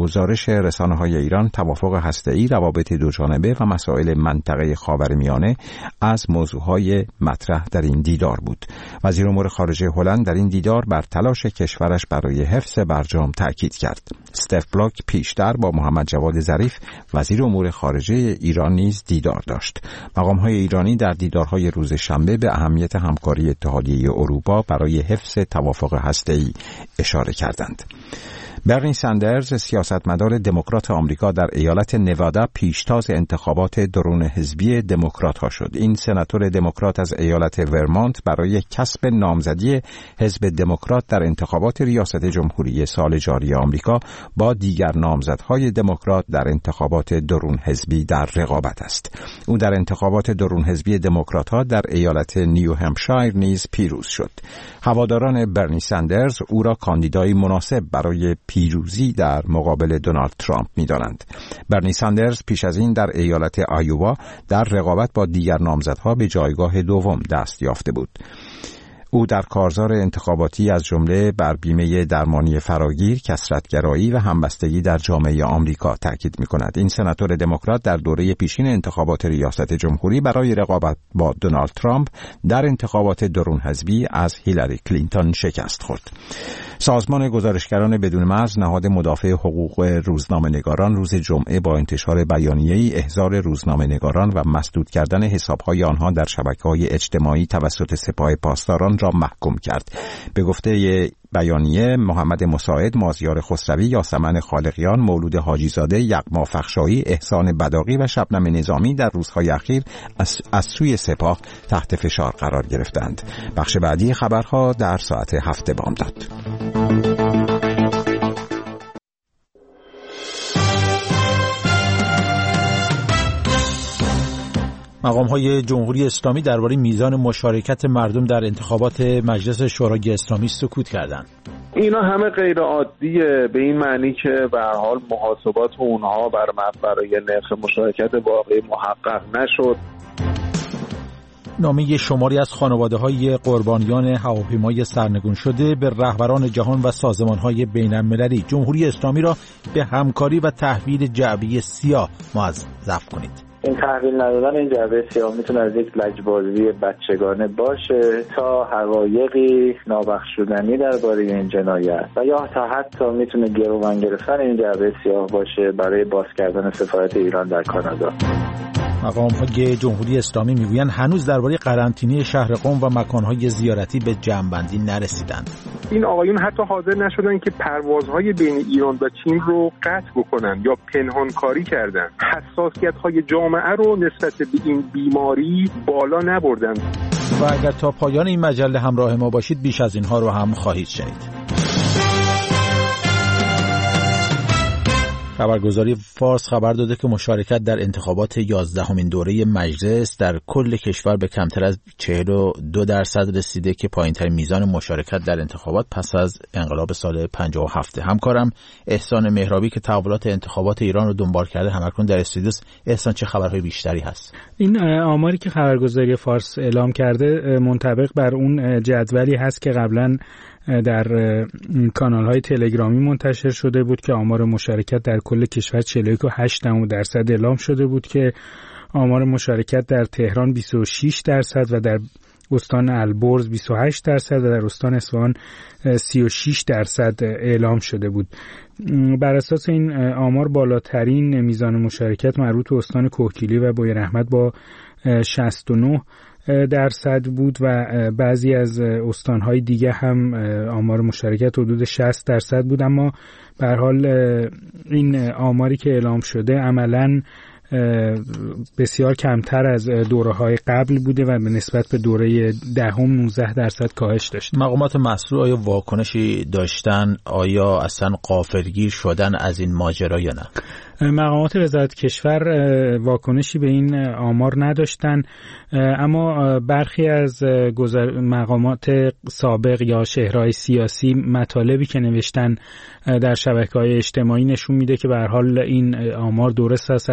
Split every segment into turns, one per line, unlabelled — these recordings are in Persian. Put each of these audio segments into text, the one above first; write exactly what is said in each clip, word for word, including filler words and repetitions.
گزارش رسانه‌های ایران، توافق هسته‌ای، روابط دوجانبه و مسائل منطقه خاورمیانه از موضوعهای مطرح در این دیدار بود. وزیر امور خارجه هلند در این دیدار بر تلاش کشورش برای حفظ برجام تاکید کرد. استف بلاک پیشتر با محمد جواد ظریف وزیر امور خارجه ایران نیز دیدار داشت. مقام‌های ایرانی در دیدارهای روز شنبه به اهمیت همکاری اتحادیه اروپا برای حفظ توافق هسته‌ای اشاره کردند. برنی ساندرز، سیاستمدار دموکرات آمریکا، در ایالت نوادا پیشتاز انتخابات درون حزبی دموکرات‌ها شد. این سناتور دموکرات از ایالت ورمانت برای کسب نامزدی حزب دموکرات در انتخابات ریاست جمهوری سال جاری آمریکا با دیگر نامزدهای دموکرات در انتخابات درون حزبی در رقابت است. او در انتخابات درون حزبی دموکرات‌ها در ایالت نیو همپشایر نیز پیروز شد. هواداران برنی ساندرز او را کاندیدای مناسب برای پیروزی در مقابل دونالد ترامپ می‌دانند. برنی ساندرز پیش از این در ایالت آیووا در رقابت با دیگر نامزدها به جایگاه دوم دست یافته بود. او در کارزار انتخاباتی از جمله بر بیمه درمانی فراگیر، کثرت‌گرایی و همبستگی در جامعه آمریکا تاکید می‌کند. این سناتور دموکرات در دوره پیشین انتخابات ریاست جمهوری برای رقابت با دونالد ترامپ در انتخابات درون حزبی از هیلاری کلینتون شکست خورد. سازمان گزارشگران بدون مرز، نهاد مدافع حقوق روزنامه‌نگاران، روز جمعه با انتشار بیانیه‌ای احضار روزنامه‌نگاران و مسدود کردن حساب‌های آنها در شبکه‌های اجتماعی توسط سپاه پاسداران را محکوم کرد. به گفته بیانیه، محمد مساعد، مازیار خسروی، یاسمن خالقیان، مولود حاجیزاده، یغما فخشایی، احسان بداغی و شبنم نظامی در روزهای اخیر از, از سوی سپاه تحت فشار قرار گرفتند. بخش بعدی خبرها در ساعت هفت بامداد.
مقام‌های جمهوری اسلامی درباره میزان مشارکت مردم در انتخابات مجلس شورای اسلامی سکوت کردند.
اینا همه غیر عادیه، به این معنی که به هر حال محاسبات اونها بر برای نرخ مشارکت واقعی محقق نشد.
نامه شماری از خانواده‌های قربانیان هواپیمای سرنگون شده به رهبران جهان و سازمان‌های بین‌المللی، جمهوری اسلامی را به همکاری و تحویل جعبه سیاه موظف کنید.
این تحویل ندادن این جعبه سیاه میتونه از یک لجبازی بچگانه باشه تا حقایقی نابخشودنی درباره این جنایت و یا تا حتی میتونه گروگان گرفتن این جعبه سیاه باشه برای باز کردن سفارت ایران در کانادا.
مقام‌های جمهوری اسلامی میگویند هنوز درباره قرنطینه شهر قم و مکان‌های زیارتی به جمع‌بندی نرسیدند.
این آقایون حتی حاضر نشدن که پروازهای بین ایران و چین رو قطع بکنن یا پنهانکاری کردن. حساسیت‌های جامعه رو نسبت به این بیماری بالا نبردن.
و اگر تا پایان این مجله همراه ما باشید بیش از اینها رو هم خواهید شنید. خبرگزاری فارس خبر داده که مشارکت در انتخابات یازدهمین دوره مجلس در کل کشور به کمتر از چهل و دو درصد رسیده که پایین‌ترین میزان مشارکت در انتخابات پس از انقلاب سال پنجاه و هفت. همکارم احسان مهرابی که تحولات انتخابات ایران رو دنبال کرده همکنون در استودیوست. احسان، چه خبرهای بیشتری هست؟
این آماری که خبرگزاری فارس اعلام کرده منطبق بر اون جدولی هست که قبلا در کانال‌های تلگرامی منتشر شده بود که آمار مشارکت در کل کشور چهل و یک و هشت درصد اعلام شده بود که آمار مشارکت در تهران بیست و شش درصد و در استان البرز بیست و هشت درصد و در استان اصفهان سی و شش درصد اعلام شده بود. بر اساس این آمار بالاترین میزان مشارکت مربوط به استان کوهگیلی و بویراحمد با شصت و نه درصد بود و بعضی از استانهای دیگه هم آمار مشارکت حدود شصت درصد بود، اما به هر حال این آماری که اعلام شده عملاً بسیار کمتر از دوره‌های قبل بوده و به نسبت به دوره دهم نوزده درصد کاهش داشت.
مقامات مسئول آیا واکنشی داشتن؟ آیا اصلا غافلگیر شدن از این ماجرا یا نه؟
مقامات وزارت کشور واکنشی به این آمار نداشتن، اما برخی از مقامات سابق یا شهرهای سیاسی مطالبی که نوشتن در شبکه‌های اجتماعی نشون میده که به هر حال این آمار درست است. از جمله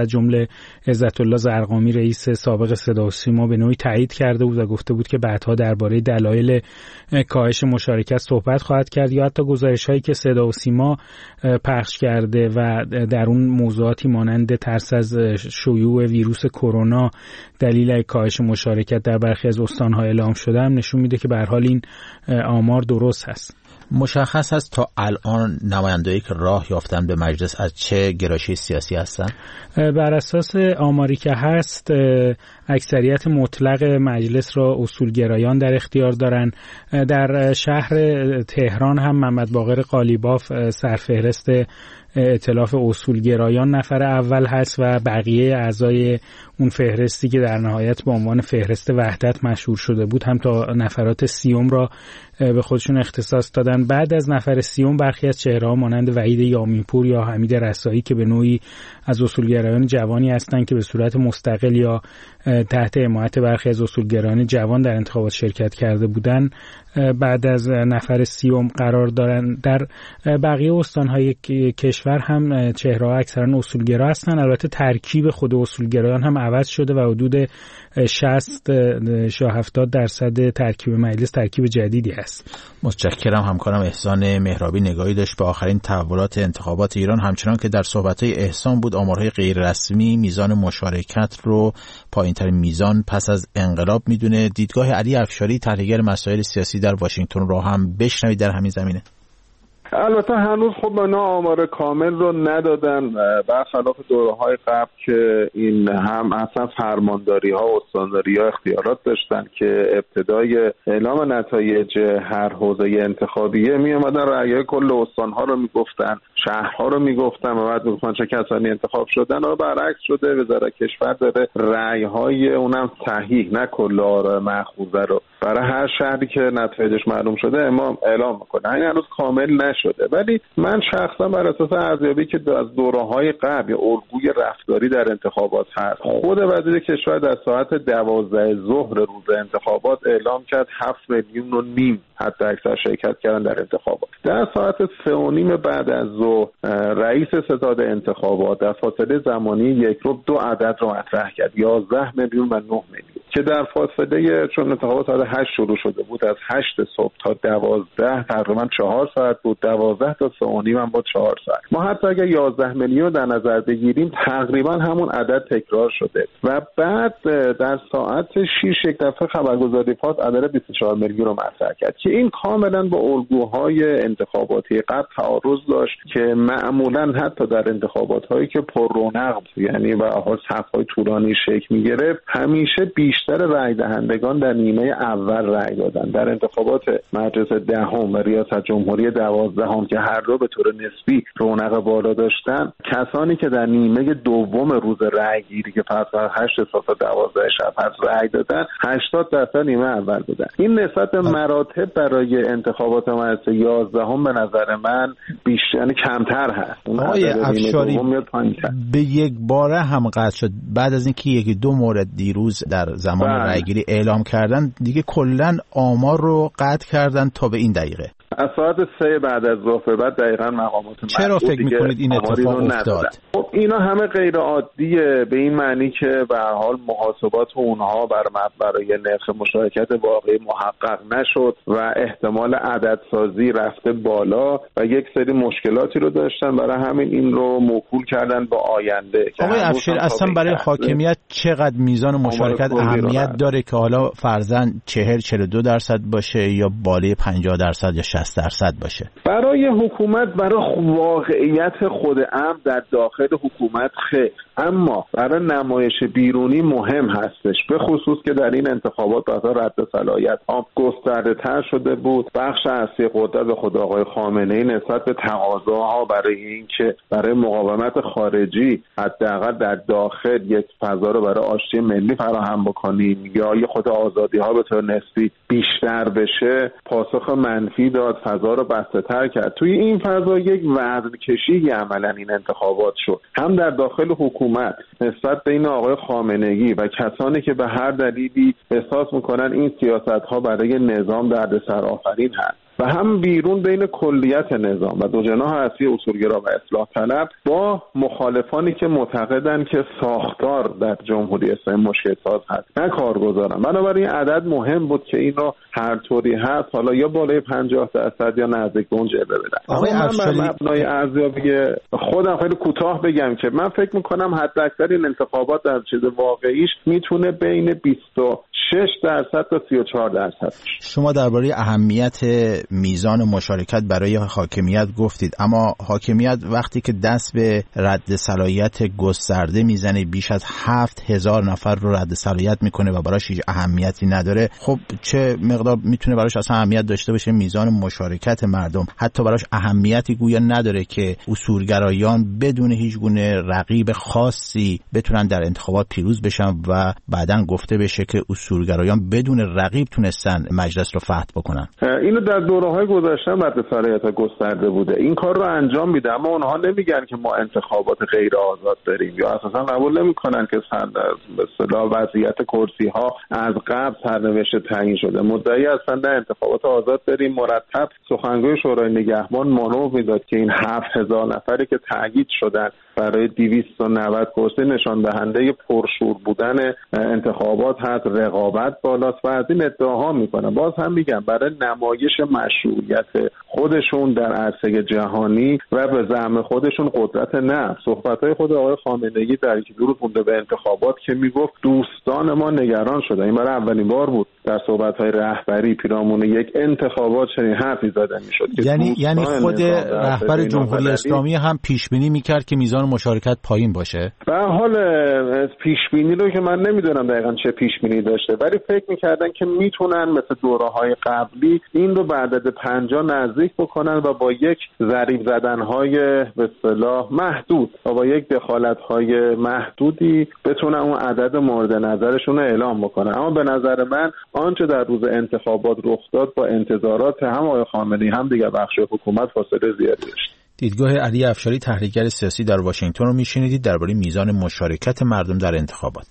آقای عزت الله زرقامی رئیس سابق صدا و سیما به نوعی تایید کرده بود و گفته بود که بعدها درباره دلایل کاهش مشارکت صحبت خواهد کرد، یا حتی گزارش‌هایی که صدا و سیما پخش کرده و در اون موضوعاتی مانند ترس از شیوع ویروس کرونا دلیل کاهش مشارکت در برخی از استان‌ها اعلام شده هم نشون میده که به هر حال این آمار درست هست.
مشخص است تا الان نمایندهایی که راه یافتن به مجلس از چه گرایشی سیاسی هستن؟
بر اساس آماری که هست اکثریت مطلق مجلس را اصولگرایان در اختیار دارن. در شهر تهران هم محمد باقر قالیباف سرفهرست ائتلاف اصولگرایان نفر اول هست و بقیه اعضای اون فهرستی که در نهایت به عنوان فهرست وحدت مشهور شده بود هم تا نفرات سیوم را به خودشون اختصاص دادن. بعد از نفر سیوم برخی از چهره‌ها مانند وحید یامیپور یا حمید رسایی که به نوعی از اصولگرایان جوانی هستند که به صورت مستقل یا تحت حمایت برخی از اصولگرایان جوان در انتخابات شرکت کرده بودند، بعد از نفر سیوم قرار دارن. در بقیه استان‌های کشور هم چهره‌ها اکثرا اصولگرا هستند. البته ترکیب خود اصولگرایان هم عوض شده و حدود شصت تا هفتاد درصد ترکیب مجلس ترکیب جدیدی است.
متشکرم. همکارم احسان مهرابی نگاهی داشت به آخرین تحولات انتخابات ایران. همچنان که در صحبت‌های احسان بود، آمارهای غیر رسمی میزان مشارکت رو پایین‌ترین میزان پس از انقلاب میدونه. دیدگاه علی افشاری تحلیلگر مسائل سیاسی در واشنگتن رو هم بشنوید در همین زمینه.
البته هنوز خب اینا آمار کامل رو ندادن، برخلاف دوره‌های قبل که این هم اصلا فرمانداری ها و استانداری ها اختیارات داشتن که ابتدای اعلام نتایج هر حوزه انتخابیه می اومدن رأیای کل استان ها رو میگفتن، شهرها رو میگفتن و بعد میگفتن چه کسانی انتخاب شدن. و برعکس شده، وزارت کشور داره رأی‌های اونم صحیح نه کل آرا مأخوذه رو برای هر شهری که نتایجش معلوم شده امام اعلام میکنه. این هنوز کامل نشده، ولی من شخصا بر اساس ارزیابی که از دوره‌های قبل یا الگوی رفتاری در انتخابات هست، خود وزیر کشور در ساعت دوازده ظهر روز انتخابات اعلام کرد هفت میلیون و نیم حتی اکثر شرکت کردن در انتخابات. در ساعت سه و نیم بعد از ظهر رئیس ستاد انتخابات در فاصله زمانی یک رو دو عدد رو مطرح کرد، یازده میلیون و نه میلیون، که در فاصله چون انتخابات ساعت هشت شروع شده بود از هشت صبح تا دوازده تقریبا چهار ساعت بود، دوازده تا سه و نیم هم با چهار ساعت. ما حتی اگر یازده میلیون در نظر بگیریم تقریبا همون عدد تکرار شده. و بعد در ساعت شش یک دفعه خبرگزاری پاس عدد بیست و چهار میلیون رو مطرح کرد که این کاملا با الگوهای انتخاباتی قبل تعارض داشت که معمولا حتی در انتخابات‌هایی که پر رونق یعنی به حال صف‌های طولانی شکل می‌گرفت همیشه بیشتر رأی دهندگان در نیمه اول رأی دادن. در انتخابات مجلس دهم و ریاست جمهوری دوازدهم که هر دو به طور نسبی رونق بالا داشتن، کسانی که در نیمه دوم روز رأی گیری که پس از هشت صبح تا دوازده شب هست رأی دادن، هشتاد درصد نیمه اول بودن. این نسبت مراتب برای انتخابات مجلس یازدهم به نظر من بیشتر یعنی کمتر هست.
آقای افشاری به یک باره هم قطع شد بعد از اینکه یکی دو مورد دیروز در زمان رأیگیری اعلام کردن، دیگه کلا آمار رو قطع کردن تا به این دقیقه.
از ساعت سه بعد از ظهر بعد دقیقاً مقامات
چرا فکر میکنید این اتفاق افتاد؟
خب اینا همه غیر عادیه، به این معنی که به هر حال محاسبات اونها بر برای نرخ مشارکت واقعی محقق نشد و احتمال عددسازی رفته بالا و یک سری مشکلاتی رو داشتن، برای همین این رو موکول کردن با آینده.
آقای افشاری اصلا برای حاکمیت چقدر میزان مشارکت اهمیت داره که حالا فرضاً چهل چهل و دو درصد باشه یا بالای پنجاه درصد یا شصت درصد باشه؟
برای حکومت، برای واقعیت خود امر در داخل حکومت خیر، اما برای نمایش بیرونی مهم هستش، به خصوص که در این انتخابات بعضا رد صلاحیت ها گسترده تر شده بود. بخش اصلی قدرت به خود آقای خامنه‌ای نسبت به تقاضاها برای اینکه برای مقاومت خارجی حداقل در داخل یک فضا رو برای آشتی ملی فراهم بکنیم یا یه خود آزادی ها به طور نسبی بیشتر بشه، پاسخ منفی داد، فضا رو بسته‌تر کرد. توی این فضا یک وزن کشی عملاً این انتخابات شد، هم در داخل حکومت نسبت بین آقای خامنه‌ای و کسانی که به هر دلیلی احساس میکنن این سیاست‌ها برای نظام دردسر آفرین هست و هم بیرون بین کلیت نظام و دو جناح اصلی اصولگرا و اصلاح طلب با مخالفانی که معتقدن که ساختار در جمهوری اسلامی مشکل ساز هست نه کارگزارن. بنابراین عدد مهم بود که این رو هر طوری هست حالا یا بالای پنجاه درصد یا نزدیک به اون جلوه بدن.
آقای افشاری،
من مبنای ارزیابی خودم خیلی کوتاه بگم که من فکر میکنم حد اکثر این انتخابات در چیز واقعیش میتونه بین بیست و شش درصد تا سی و چهار درصد.
شما درباره اهمیت میزان مشارکت برای حاکمیت گفتید، اما حاکمیت وقتی که دست به رد صلاحیت گسترده میزنه، بیش از هفت هزار نفر رو رد صلاحیت میکنه و براش هیچ اهمیتی نداره، خب چه مقدار میتونه براش اصلا اهمیت داشته باشه میزان مشارکت مردم؟ حتی براش اهمیتی گویا نداره که اصولگرایان بدون هیچ گونه رقیب خاصی بتونن در انتخابات پیروز بشن و بعداً گفته بشه که اصولگرایان بدون رقیب تونستن مجلس رو فتح بکنن.
اینو در دوره‌های گذشته رد صلاحیت گسترده بوده این کار رو انجام میده، اما اونها نمیگن که ما انتخابات غیر آزاد داریم یا اساسا قبول نمیکنن که به اصطلاح وضعیت کرسی ها از قبل سرنوشت تعیین شده. مدعی هستن در انتخابات آزاد داریم. مرتب سخنگوی شورای نگهبان مانور میداد که این هفت هزار نفری که تأیید شدن برای دویست و نود کرسی نشان دهنده پرشور بودن انتخابات هست، رقابت بالاست و از این ادعاها میکنن. باز هم میگم برای نمایش مشروعیت خودشون در عرصه جهانی و به زعم خودشون قدرت نفس. صحبت‌های خود آقای خامنه‌ای در یک دو روز مونده به انتخابات که میگفت دوستان ما نگران شدن، این برای اولین بار بود در صحبت‌های رهبری پیرامون یک انتخابات چنین حرفی زده میشد.
یعنی یعنی خود رهبر جمهوری اسلامی هم پیش بینی میکرد که میزان مشارکت پایین باشه؟
به حال پیش بینی رو که من نمیدونم دقیقاً چه پیش بینی داشته، ولی فکر میکردن که میتونن مثل دوره‌های قبلی این رو به عدد پنجاه نزدیک بکنن و با یک ضریب زدن‌های به اصطلاح محدود و با یک دخالت‌های محدودی بتونن اون عدد مورد نظرشون رو اعلام بکنن. اما به نظر من آنچه در روز انتخابات رخ داد با انتظارات هم آقای خامنه‌ای هم دیگر بخش حکومت فاصله زیادی داشت.
دیدگاه علی افشاری، تحلیلگر سیاسی در واشنگتن رو میشنیدید درباره میزان مشارکت مردم در انتخابات.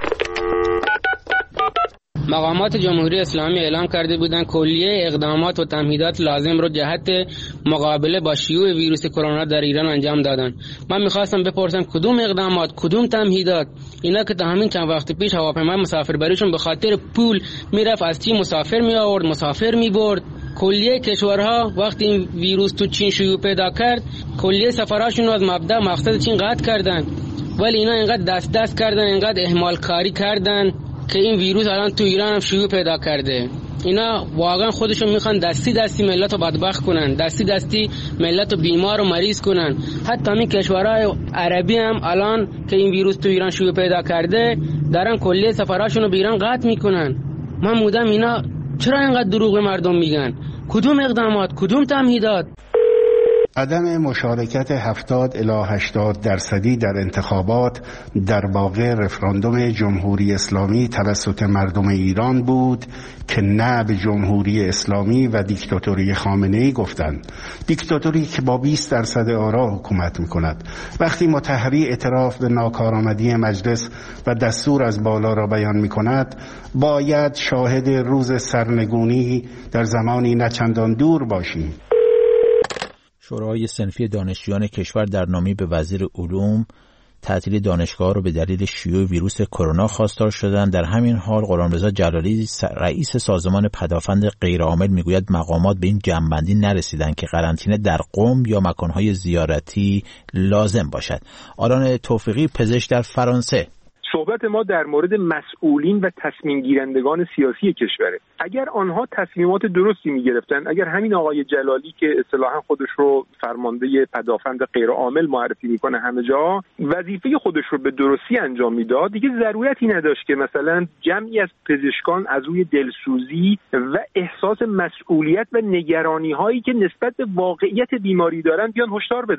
مقامات جمهوری اسلامی اعلام کرده بودند کلیه اقدامات و تمهیدات لازم رو جهت مقابله با شیوع ویروس کرونا در ایران انجام دادن. من میخواستم بپرسم کدوم اقدامات، کدوم تمهیدات؟ اینا که تا همین چند وقت پیش هواپیمای مسافربریشون به خاطر پول میرفت از چین مسافر می آورد، مسافر می برد. کلیه کشورها وقتی این ویروس تو چین شیوع پیدا کرد کلیه سفراشون رو از مبدا مقصد چین قطع کردن، ولی اینا اینقدر دست دست کردن، اینقدر اهمال کاری کردن که این ویروس الان تو ایران هم شیوع پیدا کرده. اینا واقعا خودشون میخوان دستی دستی ملت رو بدبخت کنن، دستی دستی ملت رو بیمار و مریض کنن. حتی همین کشورهای عربی هم الان که این ویروس تو ایران شیوع پیدا کرده دارن کلیه سفراشون رو به ایران قطع میکنن. من مودم اینا چرا اینقدر دروغ به مردم میگن؟ کدوم اقدامات، کدوم تمهیدات؟
عدم مشارکت هفتاد الی هشتاد درصدی در انتخابات در واقع رفراندوم جمهوری اسلامی توسط مردم ایران بود که نه به جمهوری اسلامی و دیکتاتوری خامنه‌ای گفتند. دیکتاتوری که با بیست درصد آرا حکومت میکند. وقتی مطهری اعتراف به ناکارآمدی مجلس و دستور از بالا را بیان میکند، باید شاهد روز سرنگونی در زمانی نچندان دور باشیم.
شورای صنفی دانشجویان کشور در نامه‌ای به وزیر علوم تعطیل دانشگاه را به دلیل شیوع ویروس کرونا خواستار شدند. در همین حال غلامرضا جلالی رئیس سازمان پدافند غیرعامل میگوید مقامات به این جمع‌بندی نرسیدند که قرنطینه در قم یا مکان‌های زیارتی لازم باشد. آران توفیقی، پزشک در فرانسه:
صحبت ما در مورد مسئولین و تصمیم گیرندگان سیاسی کشوره. اگر آنها تصمیمات درستی میگرفتن، اگر همین آقای جلالی که اصطلاحاً خودش رو فرمانده پدافند غیر عامل معرفی میکنه همه جا، وظیفه خودش رو به درستی انجام میداد، دیگه ضرورتی نداشت که مثلا جمعی از پزشکان از روی دلسوزی و احساس مسئولیت و نگرانی هایی که نسبت به واقعیت بیماری دارن بیان هشدار بدن.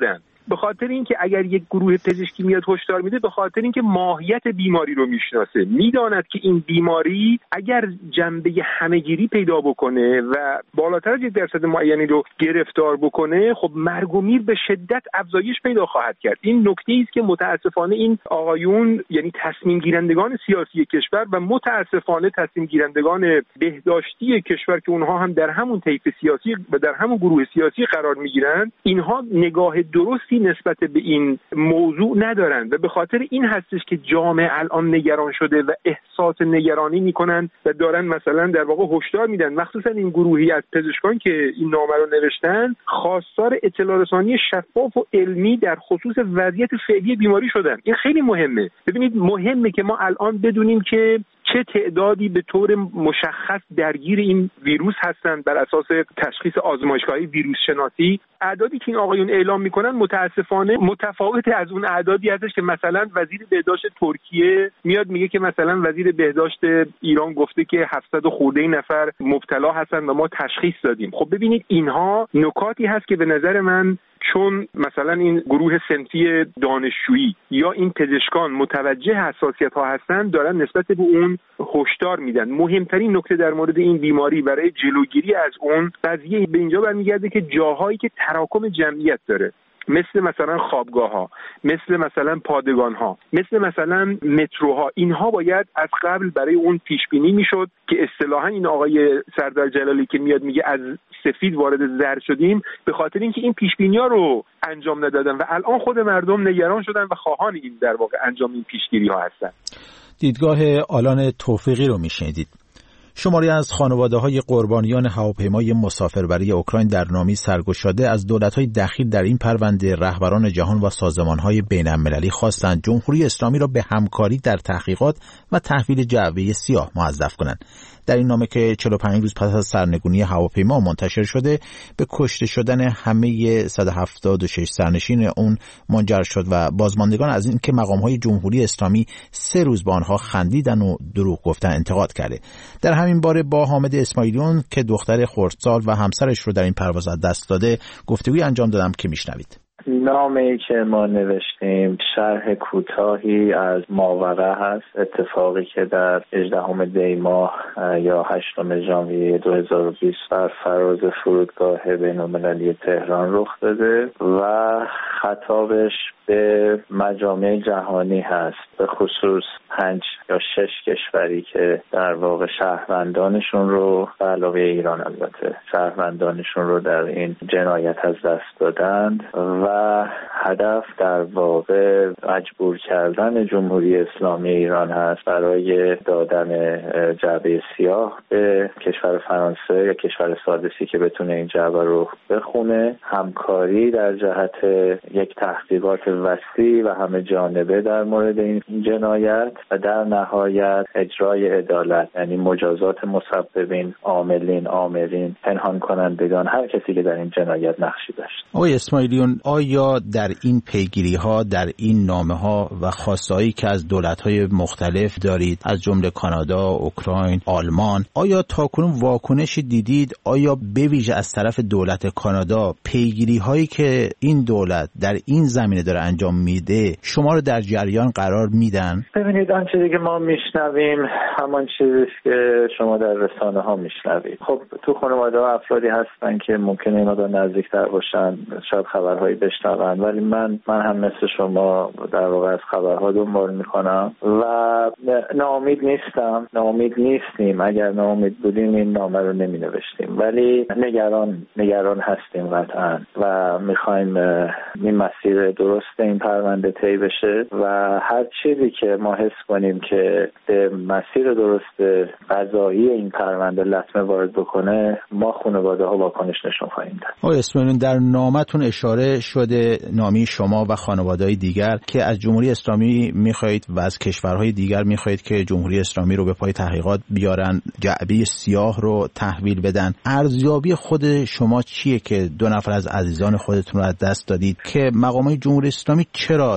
به خاطر اینکه اگر یک گروه پزشکی میاد هشدار میده، به خاطر اینکه ماهیت بیماری رو میشناسه، میداند که این بیماری اگر جنبه همه‌گیری پیدا بکنه و بالاتر از یک درصد معینی رو گرفتار بکنه، خب مرگ و میر به شدت افزایش پیدا خواهد کرد. این نکته است که متاسفانه این آقایون، یعنی تصمیم گیرندگان سیاسی کشور و متاسفانه تصمیم گیرندگان بهداشتی کشور که اونها هم در همون طیف سیاسی و در همون گروه سیاسی قرار میگیرن، اینها نگاه درستی نسبت به این موضوع ندارن و به خاطر این هستش که جامعه الان نگران شده و احساس نگرانی میکنن و دارن مثلا در واقع هشدار میدن. مخصوصا این گروهی از پزشکان که این نامه رو نوشتن خواستار اطلاع رسانی شفاف و علمی در خصوص وضعیت فعلی بیماری شدن. این خیلی مهمه. ببینید مهمه که ما الان بدونیم که چه تعدادی به طور مشخص درگیر این ویروس هستند بر اساس تشخیص آزمایشگاهی ویروس شناسی. اعدادی که این آقایون اعلام میکنن متاسفانه متفاوت از اون اعدادی هستش که مثلا وزیر بهداشت ترکیه میاد میگه که مثلا وزیر بهداشت ایران گفته که هفتصد و خورده نفر مبتلا هستن و ما تشخیص دادیم. خب ببینید اینها نکاتی هست که به نظر من چون مثلا این گروه صنفی دانشجویی یا این پزشکان متوجه حساسیت ها هستن، دارن نسبت به اون هشدار میدن. مهمترین نکته در مورد این بیماری برای جلوگیری از اون قضیه به اینجا برمیگرده که جاهایی که تراکم جمعیت داره، مثل مثلا خوابگاه ها، مثل مثلا پادگان ها، مثل مثلا متروها، اینها باید از قبل برای اون پیش بینی میشد که اصطلاحا این آقای سردار جلالی که میاد میگه از سفید وارد زرد شدیم، به خاطر اینکه این پیش بینی‌ها رو انجام ندادن و الان خود مردم نگران شدن و خواهان این در واقع انجام این پیشگیری ها هستن.
دیدگاه آلان توفیقی رو میشنیدید. شماری از خانواده‌های قربانیان هواپیمای مسافربری اوکراین در نامی سرگشاده از دولت‌های دخیل در این پرونده رهبران جهان و سازمان‌های بین‌المللی خواستند جمهوری اسلامی را به همکاری در تحقیقات و تحویل جعبه سیاه موظف کنند. در این نامه که چهل و پنج روز پس از سرنگونی هواپیما منتشر شده، به کشته شدن همه صد و هفتاد و شش سرنشین اون منجر شد و بازماندگان از این که مقام‌های جمهوری اسلامی سه روز با آنها خندیدن و دروغ گفتن انتقاد کرده. در همین باره با حامد اسماعیلیون که دختر خردسال و همسرش رو در این پرواز از دست داده گفتگوی انجام دادم که میشنوید.
نامه‌ای که ما نوشتیم شرح کوتاهی از ماوقع هست، اتفاقی که در هجدهم دی ماه یا هشتم ژانویه دو هزار و بیست بر فراز فرودگاه بین‌المللی تهران رخ داده و خطابش به مجامع جهانی هست، به خصوص پنج یا شش کشوری که در واقع شهروندانشون رو به علاوه ایران البته شهروندانشون رو در این جنایت از دست دادند و هدف در واقع مجبور کردن جمهوری اسلامی ایران هست برای دادن جعبه سیاه به کشور فرانسه یا کشور سادسی که بتونه این جعبه رو بخونه، همکاری در جهت یک تحقیقات وسیع و همه جانبه در مورد این جنایت و در نهایت اجرای عدالت، یعنی مجازات مسببین، عاملین، آمرین، پنهان کنندگان، هر کسی که در این جنایت نقشی داشت.
آقای اسماعیلیون، آیا در این پیگیری ها، در این نامه ها و خواستهایی که از دولت های مختلف دارید از جمله کانادا، اوکراین، آلمان، آیا تاکنون واکنشی دیدید؟ آیا به ویژه از طرف دولت کانادا پیگیری هایی که این دولت در این زمینه داره انجام میده شما رو در جریان قرار میدن؟
ببینید آن چیزی که ما میشنویم همان چیزیست که شما در رسانه ها میشنوید. خب تو خانواده ها افرادی هستن که ممکنه اینا دا نزدیکتر باشن، شاید خبرهایی بشنون، ولی من من هم مثل شما در واقع از خبرها دنبال میکنم و ناامید نیستم، ناامید نیستیم. اگر ناامید بودیم این نامه رو نمی نوشتیم، ولی نگران نگران هستیم قطعا و میخوایم این مسیر درست این پرونده طی بشه و هر چیزی که ما حس کنیم که به مسیر درست قضایی این پرونده لطمه وارد بکنه، ما خانواده ها واکنش نشون خواهیم داد.
آقای اسماعیلیون، در نامتون اشاره شده، نامی شما و خانواده‌های دیگر، که از جمهوری اسلامی میخواهید و از کشورهای دیگر میخواهید که جمهوری اسلامی رو به پای تحقیقات بیارن، جعبه سیاه رو تحویل بدن. ارزیابی خود شما چیه که دو نفر از عزیزان خودتون رو از دست دادید که مقامات جمهوری اسلامی چرا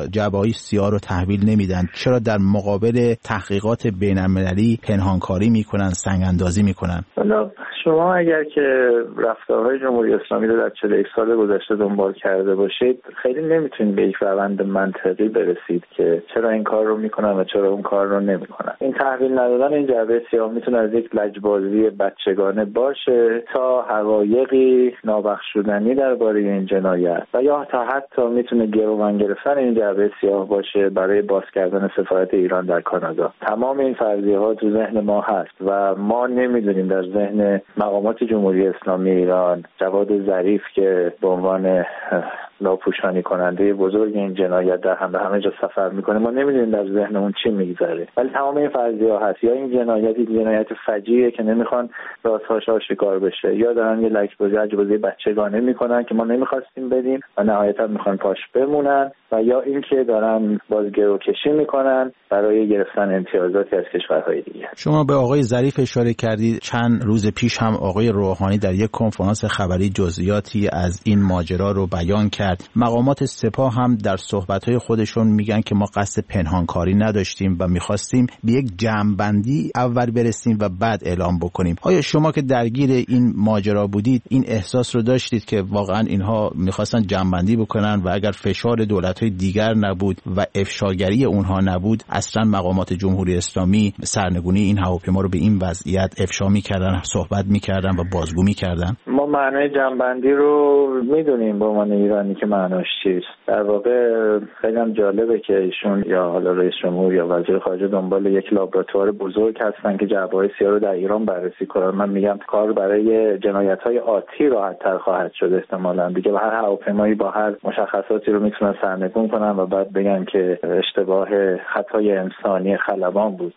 چرا جعبه‌های سیاه رو تحویل نمیدن؟ چرا در مقابل تحقیقات بین‌المللی پنهانکاری میکنن، سنگ اندازی میکنن؟
حالا شما اگر که رفتارهای جمهوری اسلامی رو در چهل و یک سال گذشته دنبال کرده باشید، خیلی نمیتونید به یک روند منطقی برسید که چرا این کار رو میکنن و چرا اون کار رو نمیکنن. این تحویل ندادن این جعبه سیاه میتونه از یک لجبازی بچگانه باشه تا حقایقی نابخشودنی درباره این جنایت و یا تا حتی میتونه گروگان گرفتن این جعبه سیاه باشه برای باز کردن سفارت ایران در کانادا. تمام این فرضیه ها تو ذهن ما هست و ما نمیدونیم در ذهن مقامات جمهوری اسلامی ایران جواد ظریف که به عنوان لاپوشانی کننده بزرگ این جنایت در هم به همه جا سفر میکنه، ما نمیدونیم در ذهن اون چی میگذره، ولی تمام این فرضیه ها هست. یا این جنایت یک جنایت فجیعه که نمیخوان رازهاش آشکار بشه، یا دارن یه لجبازی لجبازی بچگانه میکنن که ما نمیخواستیم بدیم و نهایتا میخوان پاش بمونن، و یا اینکه دارن بازگرو کشی میکنن برای گرفتن امتیازاتی از کشورهای دیگه.
شما به آقای ظریف اشاره کردید. چند روز پیش هم آقای روحانی در یک کنفرانس خبری جزئیاتی از این ماجرا رو بیان کرد. مقامات سپاه هم در صحبت‌های خودشون میگن که ما قصد پنهانکاری نداشتیم و می‌خواستیم به یک جمع‌بندی اول برسیم و بعد اعلام بکنیم. آیا شما که درگیر این ماجرا بودید این احساس رو داشتید که واقعا اینها می‌خواستن جمع‌بندی بکنن و اگر فشار دولت‌های دیگر نبود و افشاگری اونها نبود اصلا مقامات جمهوری اسلامی سرنگونی این هواپیما رو به این وضعیت افشا می‌کردن، صحبت می‌کردن و بازگو می‌کردن؟
ما معنای جمع‌بندی رو می‌دونیم به عنوان ایرانی که معناش چیست. در واقع خیلی هم جالبه که ایشون یا حالا رئیس جمهور یا وزیر خارجه دنبال یک لابراتوار بزرگ هستن که جعبه‌های سیاه رو در ایران بررسی کنن. من میگم کار برای جنایت‌های آتی راحت‌تر خواهد شد احتمالاً دیگه. و هر هواپیمایی با هر مشخصاتی رو میتونن سرنگون کنن و بعد بگن که اشتباه خطای انسانی خلبان بود.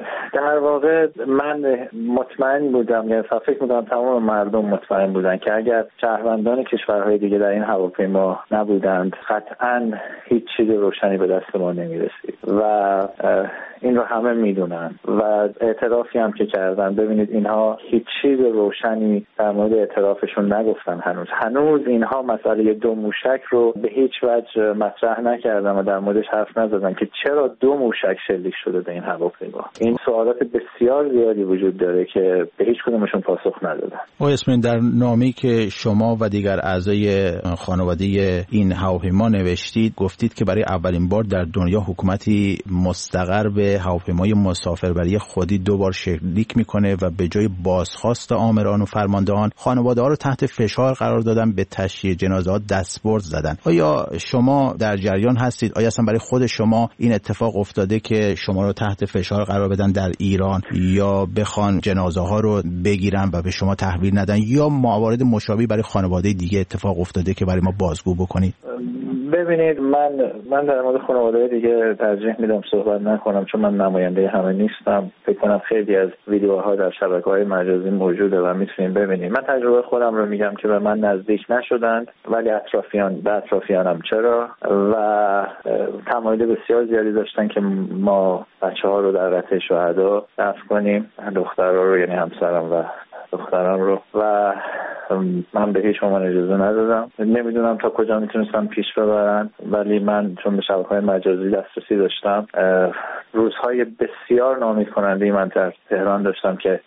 در واقع من مطمئن بودم، یعنی فکر می‌کنم تمام مردم مطمئن بودن که اگر شهروندان کشورهای دیگه در این هواپیما نبودند قطعاً هیچ چیز روشنی به دست ما نمی‌رسید و این رو همه میدونن و اعترافی هم که کردن. ببینید اینها هیچ چیز روشنی در مورد اعترافشون نگفتن هنوز. هنوز اینها مسئله دو موشک رو به هیچ وجه مطرح نکردن و در موردش حرف نزدن که چرا دو موشک شلیک شده به این هواپیما. این سوالات بسیار زیادی وجود داره که به هیچ کدومشون پاسخ ندادن.
آقای اسماعیلی، در نامه‌ای که شما و دیگر اعضای خانواده این هواپیما نوشتید گفتید که برای اولین بار در دنیا حکومتی مستقر به هواپیمای مسافربری خودی دو بار شلیک میکنه و به جای بازخواست آمران و فرماندهان خانواده ها رو تحت فشار قرار دادن، به تشییع جنازه ها دستبرد زدن. آیا شما در جریان هستید؟ آیا اصلا برای خود شما این اتفاق افتاده که شما رو تحت فشار قرار بدن در ایران یا بخوان جنازه ها رو بگیرن و به شما تحویل ندن، یا موارد مشابهی برای خانواده دیگه اتفاق افتاده که برای ما بازگو بکنید؟
ببینید من من در مورد خانواده دیگه ترجیح میدم صحبت نکنم چون من نماینده همه نیستم. فکر کنم خیلی از ویدیوها در شبکه‌های مجازی موجوده و میتونید ببینید. من تجربه خودم رو میگم که به من نزدیک نشدند ولی اطرافیان به اطرافیانم چرا و تمایل بسیار زیادی داشتن که ما بچه‌ها رو در رتبه شهدا دفن کنیم، دخترها رو یعنی همسرم و دخترم رو، و من به هیچ عنوان اجازه ندادم. نمیدونم تا کجا میتونستم پیش ببرن ولی من چون به شبکه‌های مجازی دسترسی داشتم روزهای بسیار ناامید کننده من در تهران داشتم که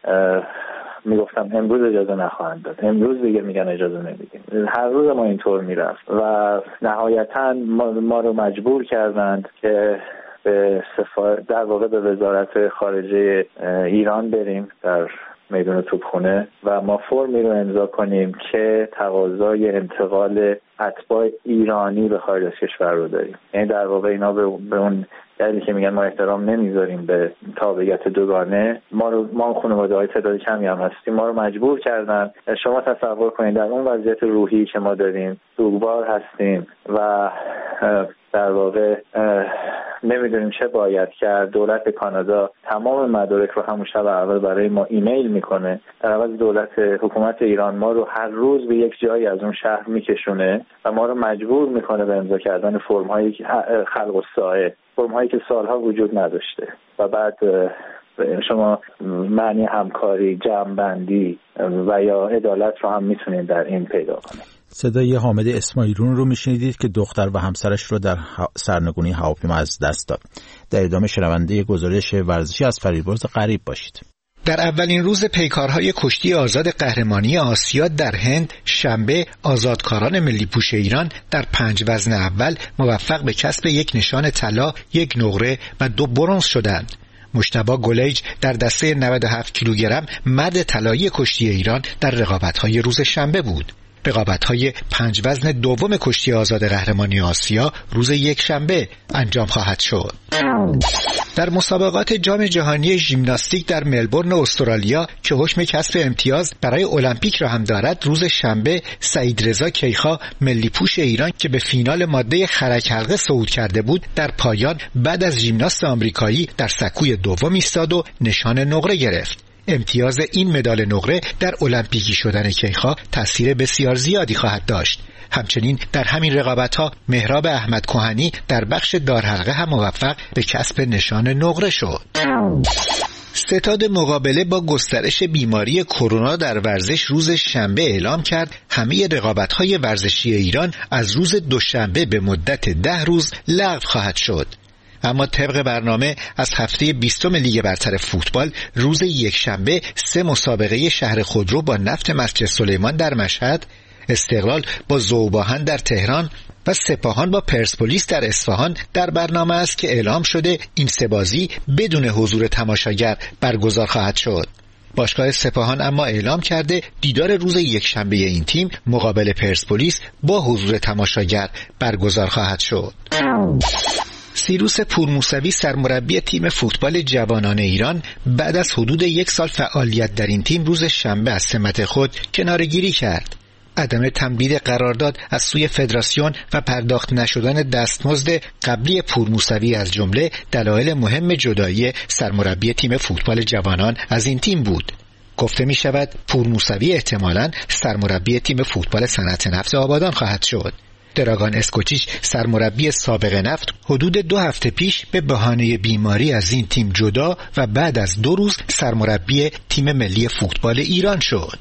میگفتم امروز اجازه نخواهند داد، امروز دیگه میگن اجازه نمیدیم. هر روز ما اینطور میرفت و نهایتاً ما, ما رو مجبور کردند که به سفارت در واقع به وزارت خارجه ایران بریم در میدون توپخونه و ما فرمی رو امضا کنیم که تقاضای انتقال اتباع ایرانی به خارج از کشور رو داریم. یعنی در واقع اینا به, به اون دلیلی که میگن ما احترام نمیذاریم به تابعیت دوگانه، ما رو ما خانواده‌های تعداد کمی هم هستیم، ما رو مجبور کردن. شما تصور کنید در اون وضعیت روحی که ما داریم سوگوار هستیم و در واقع نمیدونیم چه باید کرد. دولت کانادا تمام مدارک رو همون شب اول برای ما ایمیل میکنه، در عوض دولت حکومت ایران ما رو هر روز به یک جایی از اون شهر میکشونه و ما رو مجبور میکنه به امضا کردن فرم هایی که خلق الساعه، فرم هایی که سالها وجود نداشته و بعد شما معنی همکاری، جمع‌بندی و یا عدالت رو هم میتونید در این پیدا کنید.
صدای حامد اسماعیلون رو میشنیدید که دختر و همسرش رو در سرنگونی هواپیما از دست داد. در ادامه شنونده گزارش ورزشی از فریبرز غریب باشید.
در اولین روز پیکارهای کشتی آزاد قهرمانی آسیا در هند شنبه، آزادکاران ملی پوش ایران در پنج وزن اول موفق به کسب یک نشان طلا، یک نقره و دو برنز شدند. مجتبی گلیج در دسته نود و هفت کیلوگرم مرد طلایی کشتی ایران در رقابت‌های روز شنبه بود. رقابت‌های پنج وزن دوم کشتی آزاد قهرمانی آسیا روز یک شنبه انجام خواهد شد. در مسابقات جام جهانی ژیمناستیک در ملبورن استرالیا که حکم کسب امتیاز برای المپیک را هم دارد، روز شنبه سعید رضا کیخا ملی پوش ایران که به فینال ماده خرک حلقه صعود کرده بود، در پایان بعد از ژیمناست آمریکایی در سکوی دوم ایستاد و نشان نقره گرفت. امتیاز این مدال نقره در المپیکی شدن کیخا تأثیر بسیار زیادی خواهد داشت. همچنین در همین رقابت‌ها مهراب احمد کهنی در بخش دارحلقه هم موفق به کسب نشان نقره شد. ستاد مقابله با گسترش بیماری کرونا در ورزش روز شنبه اعلام کرد همه رقابت‌های ورزشی ایران از روز دوشنبه به مدت ده روز لغو خواهد شد. اما طبق برنامه از هفته بیستم لیگ برتر فوتبال روز یکشنبه سه مسابقه شهر خودرو با نفت مسجد سلیمان در مشهد، استقلال با ذوباهن در تهران و سپاهان با پرسپولیس در اصفهان در برنامه است که اعلام شده این سه بازی بدون حضور تماشاگر برگزار خواهد شد. باشگاه سپاهان اما اعلام کرده دیدار روز یکشنبه این تیم مقابل پرسپولیس با حضور تماشاگر برگزار خواهد شد. سیروس پورموسوی سرمربی تیم فوتبال جوانان ایران بعد از حدود یک سال فعالیت در این تیم روز شنبه از سمت خود کناره‌گیری کرد. عدم تمدید قرارداد از سوی فدراسیون و پرداخت نشدن دستمزد قبلی پورموسوی از جمله دلایل مهم جدایی سرمربی تیم فوتبال جوانان از این تیم بود. گفته می شود پورموسوی احتمالاً سرمربی تیم فوتبال صنعت نفت آبادان خواهد شد. دراگان اسکوچیچ سرمربی سابق نفت حدود دو هفته پیش به بهانه بیماری از این تیم جدا و بعد از دو روز سرمربی تیم ملی فوتبال ایران شد.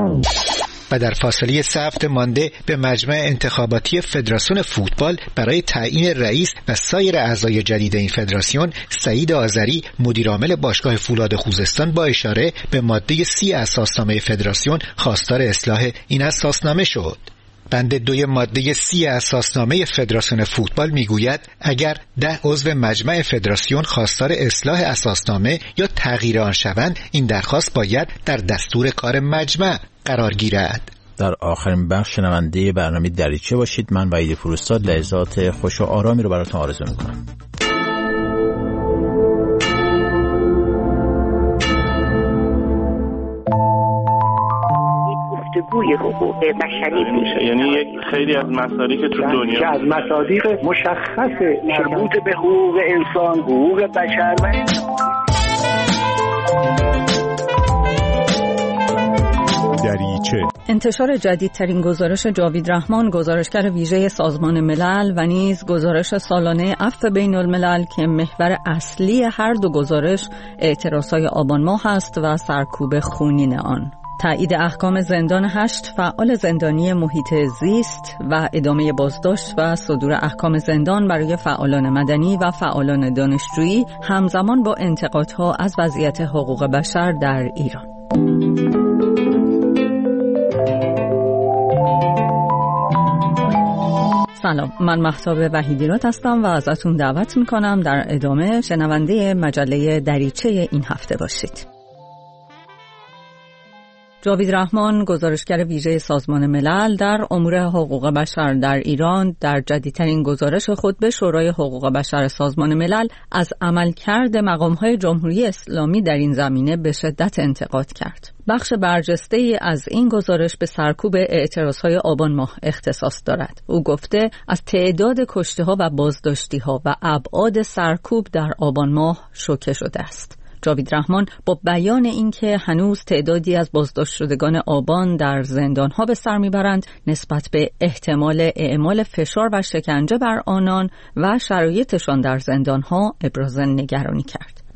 و در فاصله سه هفته مانده به مجمع انتخاباتی فدراسیون فوتبال برای تعیین رئیس و سایر اعضای جدید این فدراسیون، سعید آذری مدیرعامل باشگاه فولاد خوزستان با اشاره به ماده سی اساسنامه فدراسیون خواستار اصلاح این اساسنامه شد. بند دوی ماده سی اساسنامه فدراسیون فوتبال میگوید اگر ده عضو مجمع فدراسیون خواستار اصلاح اساسنامه یا تغییر آن شوند، این درخواست باید در دستور کار مجمع قرار گیرد.
در آخرین بخش شنونده برنامه دریچه باشید. من وحید فرستاد لحظات خوش و آرامی رو براتون آرزو میکنم.
گوی حقوق بشری میشه،
یعنی یک خیلی از مصادیق تو دنیا
که از مصادیق مشخص مربوط به حقوق انسان، حقوق بشر و
دریچه.
انتشار جدیدترین گزارش جاوید رحمان، گزارشگر ویژه سازمان ملل و نیز گزارش سالانه عفو بین الملل که محور اصلی هر دو گزارش اعتراضهای آبان ماه است و سرکوب خونین آن. تایید احکام زندان هشت فعال زندانی محیط زیست و ادامه بازداشت و صدور احکام زندان برای فعالان مدنی و فعالان دانشجویی همزمان با انتقادها از وضعیت حقوق بشر در ایران. سلام، من مهتاب وحیدیراد هستم و ازتون دعوت میکنم در ادامه شنونده مجله دریچه این هفته باشید. جاوید رحمان، گزارشگر ویژه سازمان ملل در امور حقوق بشر در ایران، در جدیدترین گزارش خود به شورای حقوق بشر سازمان ملل از عملکرد مقام‌های جمهوری اسلامی در این زمینه به شدت انتقاد کرد. بخش برجسته‌ای از این گزارش به سرکوب اعتراضهای آبان ماه اختصاص دارد. او گفته از تعداد کشته‌ها و بازداشتی‌ها و ابعاد سرکوب در آبان ماه شوکه شده است. جاوید رحمان با بیان اینکه هنوز تعدادی از بازداشت شدگان آبان در زندان‌ها به سر میبرند، نسبت به احتمال اعمال فشار و شکنجه بر آنان و شرایطشان در زندان‌ها ابراز نگرانی کرد.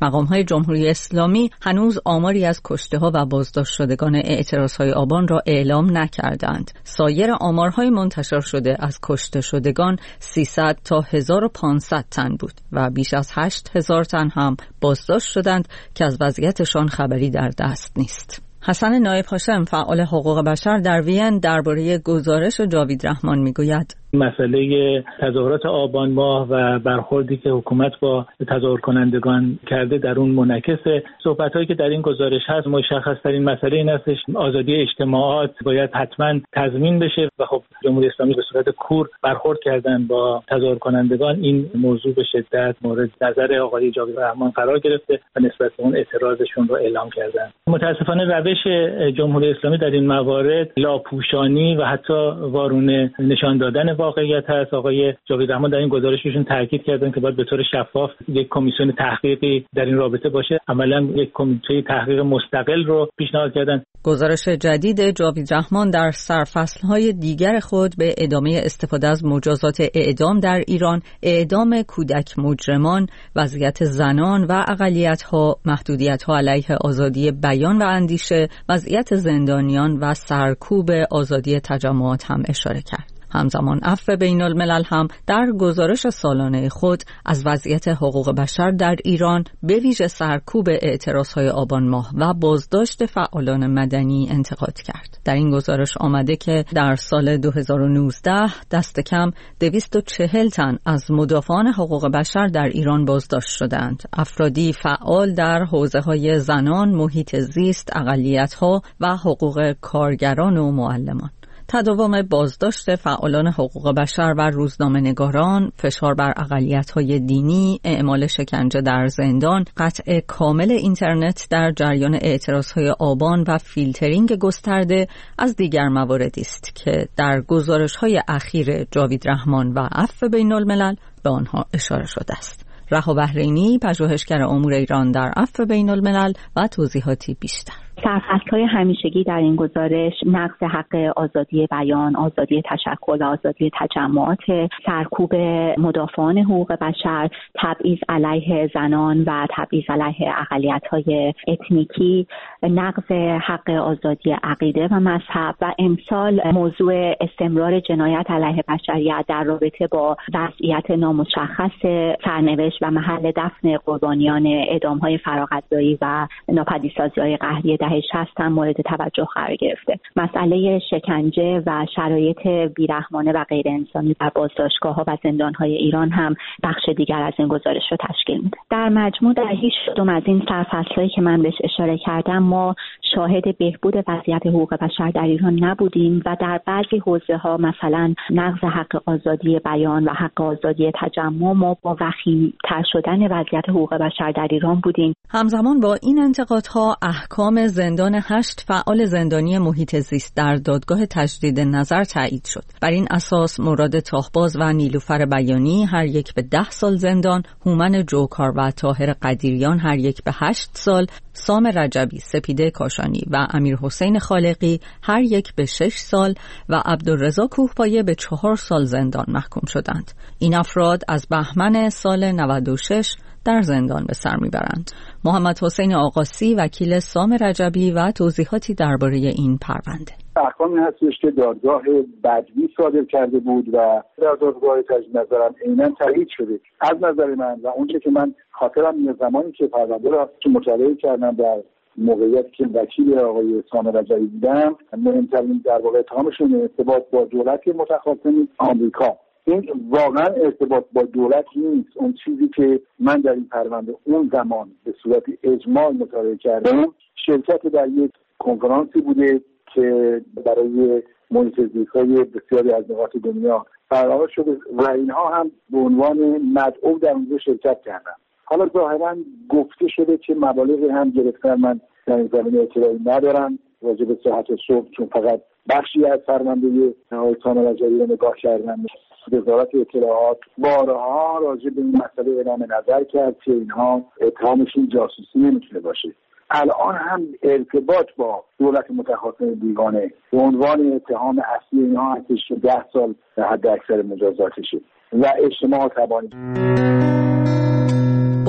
مقام‌های جمهوری اسلامی هنوز آماری از کشته‌ها و بازداشت شدگان اعتراض‌های آبان را اعلام نکردند. سایر آمارهای منتشر شده از کشته شدگان سیصد تا هزار و پانصد تن بود و بیش از هشت هزار تن هم بازداشت شدند که از وضعیتشان خبری در دست نیست. حسن نایب هاشم فعال حقوق بشر در وین درباره گزارش جاوید رحمان میگوید:
مسئله تظاهرات آبان ماه و برخوردی که حکومت با تظاهر کنندگان کرده در اون منعکس صحبت‌هایی که در این گزارش هست. مشخص‌ترین مسئله این هستش آزادی اجتماعات باید حتما تضمین بشه و خب جمهوری اسلامی به صورت کور برخورد کردن با تظاهر کنندگان. این موضوع به شدت مورد نظر آقای جاوید رحمان قرار گرفته و نسبت به اون اعتراضشون رو اعلام کردن. متاسفانه روش جمهوری اسلامی در این موارد لاپوشانی و حتی وارونه نشان دادن واقعیت هست. آقای جاوید رحمان در این گزارششون تاکید کردن که باید به طور شفاف یک کمیسیون تحقیقی در این رابطه باشه. عملاً یک کمیته تحقیق مستقل رو پیشنهاد کردن.
گزارش جدید جاوید رحمان در سرفصل‌های دیگر خود به ادامه استفاده از مجازات اعدام در ایران، اعدام کودک مجرمان، وضعیت زنان و اقلیت‌ها، محدودیت‌ها علیه آزادی بیان و اندیشه، وضعیت زندانیان و سرکوب آزادی تجمعات هم اشاره کرد. همزمان عفو بین الملل هم در گزارش سالانه خود از وضعیت حقوق بشر در ایران به ویژه سرکوب اعتراضهای آبان ماه و بازداشت فعالان مدنی انتقاد کرد. در این گزارش آمده که در سال دو هزار و نوزده دست کم دویست و چهل تن از مدافعان حقوق بشر در ایران بازداشت شدند. افرادی فعال در حوزه‌های زنان، محیط زیست، اقلیت‌ها و حقوق کارگران و معلمان. تداوم بازداشت فعالان حقوق بشر و روزنامه‌نگاران، فشار بر اقلیت‌های دینی، اعمال شکنجه در زندان، قطع کامل اینترنت در جریان اعتراضهای آبان و فیلترینگ گسترده از دیگر مواردی است که در گزارش‌های اخیر جاوید رحمان و عفو بین الملل به آنها اشاره شده است. رها بحرینی، پژوهشگر امور ایران در عفو بین الملل و توضیحاتی بیشتر.
سرفصل‌های همیشگی در این گزارش نقض حق آزادی بیان، آزادی تشکل و آزادی تجمعات، سرکوب مدافعان حقوق بشر، تبعیض علیه زنان و تبعیض علیه اقلیت‌های اتنیکی، نقض حق آزادی عقیده و مذهب و امسال موضوع استمرار جنایت علیه بشریت در رابطه با وضعیت نامشخص سرنوشت و محل دفن قربانیان اعدام‌های فراغت‌زایی و ناپدیدسازی‌های قهری دهه شصت هم مورد توجه قرار گرفته. مسئله شکنجه و شرایط بیرحمانه و غیر انسانی در بازداشتگاه‌ها و زندان‌های ایران هم بخش دیگر از این گزارش رو تشکیل میده. در مجموع در هیچ کدوم از این سرفصل‌هایی که من بهش اشاره کردم ما شاهد بهبود وضعیت حقوق بشر در ایران نبودیم و در بعضی حوزه‌ها مثلا نقض حق آزادی بیان و حق آزادی تجمع ما با وخیم‌تر شدن وضعیت حقوق بشر در ایران بودیم.
همزمان با این انتقادها احکام زندان هشت فعال زندانی محیط زیست در دادگاه تجدید نظر تایید شد. بر این اساس مراد تاهباز و نیلوفر بیانی هر یک به ده سال زندان، هومن جوکار و طاهر قدیریان هر یک به هشت سال، سام رجبی، سپیده کاشانی و امیر حسین خالقی هر یک به شش سال و عبدالرضا کوهپایه به چهار سال زندان محکوم شدند. این افراد از بهمن سال نود و شش در زندان به سر میبرند. محمد حسین آقاسی وکیل سام رجبی و توضیحاتی درباره این پرونده.
احکامی هستش که دادگاه بدوی صادر کرده بود و در دادگاه تجدید نظرم عیناً تایید شده. از نظر من و اونچه که من خاطرم میاد زمانی که پرونده را مطالعه کردم در موقعیت که وکیل آقای سام رجبی بودم، مهمترین در واقع اتهامشون ارتباط با دولت متخاصم آمریکا. این واقعا ارتباط با دولت نیست. اون چیزی که من در این پرونده اون زمان به صورت اجمال مطالعه کردم شرکت در یک کنفرانسی بوده که برای محیط زیست‌های بسیاری از نقاط دنیا برقرار شده و اینها هم به عنوان مدعو در اونجا شرکت کردن. حالا ظاهرا گفته شده که مبالغی هم گرفتن. من در این زمینه اطلاعی ندارم راجع به صحت صبح، چون فقط بخشی از پرونده آقای سام رجبی رو نگاه کردم. وزارت اطلاعات بارها راجع به این مسئله اعلام نظر کرد که اینها اتهامشون جاسوسی نمیتونه باشه. الان هم ارتباط با دولت متخاصم بیگانه به عنوان اتهام اصلی اینها هستش که ده سال حد اکثر مجازاتشه و اجتماع تبانی.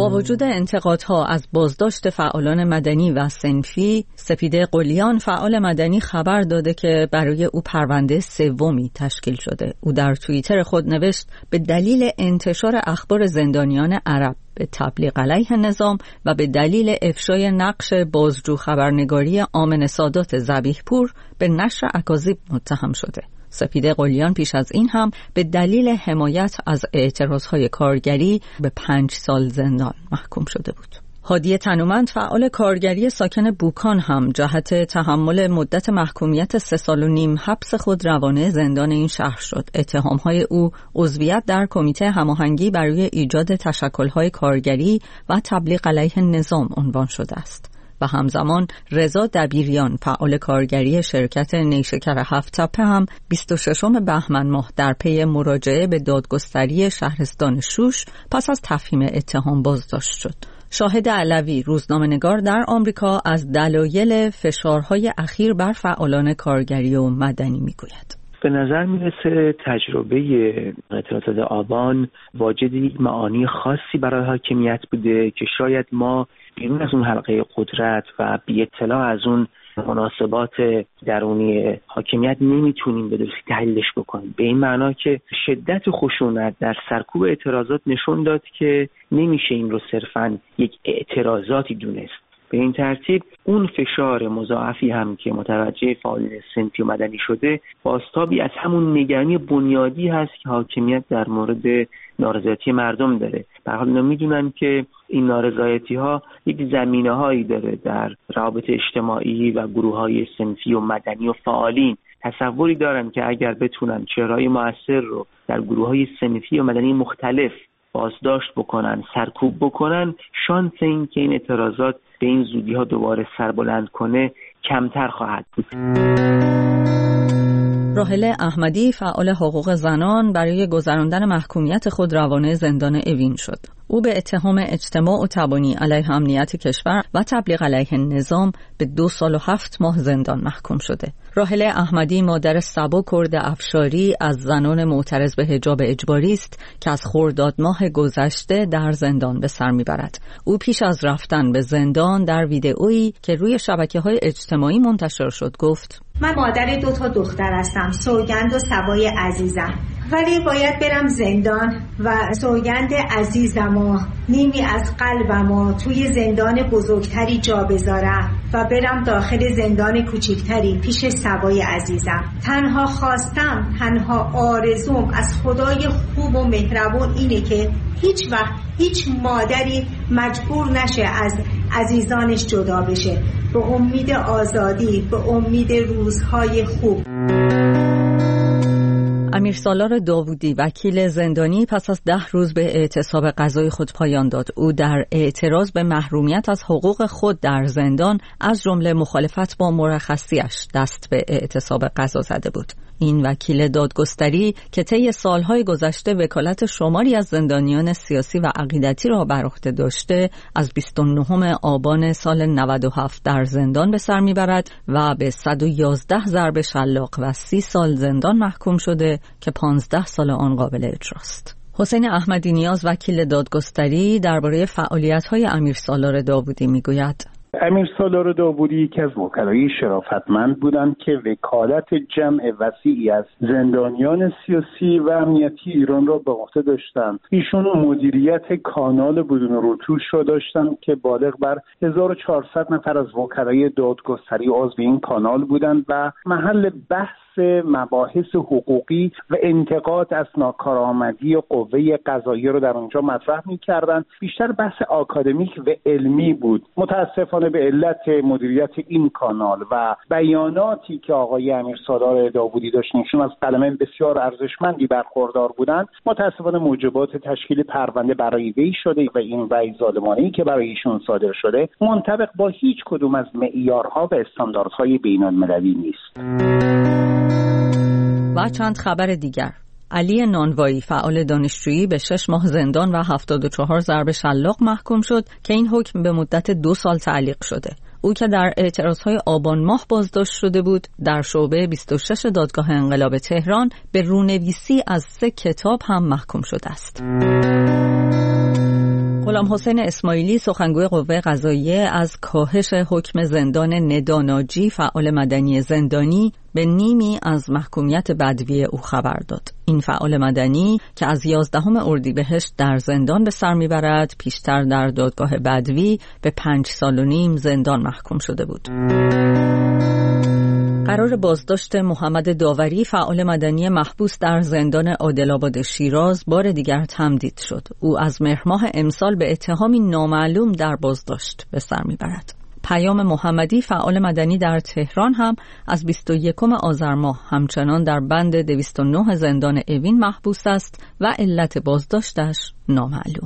با وجود انتقادها از بازداشت فعالان مدنی و صنفی، سپیده قلیان فعال مدنی خبر داده که برای او پرونده سومی تشکیل شده. او در توییتر خود نوشت به دلیل انتشار اخبار زندانیان عرب به تبلیغ علیه نظام و به دلیل افشای نقش بازجو خبرنگاری آمن سادات ذبیحپور به نشر اکاذیب متهم شده. سپیده قلیان پیش از این هم به دلیل حمایت از اعتراضهای کارگری به پنج سال زندان محکوم شده بود. هادی تنومند فعال کارگری ساکن بوکان هم جهت تحمل مدت محکومیت سه سال و نیم حبس خود روانه زندان این شهر شد. اتهامهای او عضویت در کمیته هماهنگی برای ایجاد تشکل‌های کارگری و تبلیغ علیه نظام عنوان شده است. و همزمان رضا دبیریان فعال کارگری شرکت نیشکر هفت تپه هم بیست و ششم بهمن ماه در پی مراجعه به دادگستری شهرستان شوش پس از تفهیم اتهام بازداشت شد. شاهد علوی روزنامه‌نگار در آمریکا از دلایل فشارهای اخیر بر فعالان کارگری و مدنی میگوید.
به نظر میرسه تجربه اعتراضات آبان واجد یک معانی خاصی برای حاکمیت بوده که شاید ما بیرون از اون حلقه قدرت و بی اطلاع از اون مناسبات درونی حاکمیت نمیتونیم به درستی تحلیلش بکنیم، به این معنا که شدت خشونت در سرکوب اعتراضات نشون داد که نمیشه این رو صرفاً یک اعتراضاتی دونست. به این ترتیب اون فشار مضاعفی هم که متوجه فعالین صنفی و مدنی شده بازتابی از همون نگرانی بنیادی هست که حاکمیت در مورد نارضایتی مردم داره. به هر حال اینا میدونن که این نارضایتی ها یک زمینه هایی داره در روابط اجتماعی و گروه های صنفی و مدنی و فعالین. تصوری دارن که اگر بتونن چهره‌های مؤثر رو در گروه های صنفی و مدنی مختلف بازداشت بکنن، سرکوب بکنن، شانس این که این اعتراضات به این زودی ها دوباره سربلند کنه کمتر خواهد بود.
راحله احمدی فعال حقوق زنان برای گذراندن محکومیت خود روانه زندان اوین شد. او به اتهام اجتماع و تبانی علیه امنیت کشور و تبلیغ علیه نظام به دو سال و هفت ماه زندان محکوم شده. راحله احمدی مادر سبا کرد افشاری از زنان معترض به حجاب اجباری است که از خرداد ماه گذشته در زندان به سر میبرد. او پیش از رفتن به زندان در ویدئویی که روی شبکه‌های اجتماعی منتشر شد گفت:
من مادر دو تا دختر هستم، سوگند و سبای عزیزم، ولی باید برم زندان و سوگند عزیزم و نیمی از قلبم و توی زندان بزرگتری جا بذارم و برم داخل زندان کوچکتری پیش سبای عزیزم. تنها خواستم، تنها آرزوم از خدای خوب و مهربون اینه که هیچ وقت هیچ مادری مجبور نشه از عزیزانش جدا بشه، به امید آزادی، به امید روزهای خوب.
امیر سالار داوودی وکیل زندانی پس از ده روز به اعتصاب قضای خود پایان داد. او در اعتراض به محرومیت از حقوق خود در زندان از جمله مخالفت با مرخصیش دست به اعتصاب قضا زده بود. این وکیل دادگستری که طی سالهای گذشته وکالت شماری از زندانیان سیاسی و عقیدتی را بر عهده داشته، از بیست و نهم آبان سال نود و هفت در زندان به سر میبرد و به صد و یازده ضرب شلاق و سی سال زندان محکوم شده که پانزده سال آن قابل اجراست. حسین احمدی نیاز وکیل دادگستری درباره فعالیت‌های امیر سالار داوودی میگوید:
امیر سالار داوودی یکی از وکلای شرافتمند بودند که وکالت جمع وسیعی از زندانیان سیاسی و امنیتی ایران را به عهده داشتند. ایشون مدیریت کانال بدون رتوش را داشتند که بالغ بر هزار و چهارصد نفر از وکلای دادگستری عضو این کانال بودند و محل بحث مباحث حقوقی و انتقاد از ناکارآمدی قوه قضاییه رو در اونجا مطرح می‌کردند. بیشتر بحث آکادمیک و علمی بود. متاسفانه به علت مدیریت این کانال و بیاناتی که آقای امیر سالار داوودی داشت، نشون از قلمه بسیار ارزشمندی برخوردار بودند، متاسفانه موجبات تشکیل پرونده برای وی شده و این رأی ظالمانه‌ای که برای ایشون صادر شده منطبق با هیچ کدوم از معیارها و استانداردهای بین‌المللی نیست.
و چند خبر دیگر. علی نانوایی فعال دانشجویی به شش ماه زندان و هفتاد و چهار ضرب شلاق محکوم شد که این حکم به مدت دو سال تعلیق شده. او که در اعتراضهای آبان ماه بازداشت شده بود، در شعبه بیست و شش دادگاه انقلاب تهران به رونویسی از سه کتاب هم محکوم شده است. غلام حسین اسماعیلی سخنگوی قوه قضاییه از کاهش حکم زندان نداناجی فعال مدنی زندانی به نیمی از محکومیت بدوی او خبر داد. این فعال مدنی که از یازدهم اردیبهشت در زندان به سر میبرد، پیشتر در دادگاه بدوی به پنج سال و نیم زندان محکوم شده بود. قرار بازداشت محمد داوری فعال مدنی محبوس در زندان عادل‌آباد شیراز بار دیگر تمدید شد. او از مهر ماه امسال به اتهامی نامعلوم در بازداشت به سر میبرد. پیام محمدی فعال مدنی در تهران هم از بیست و یکم آذر ماه همچنان در بند دویست و نه زندان اوین محبوس است و علت بازداشتش نامعلوم.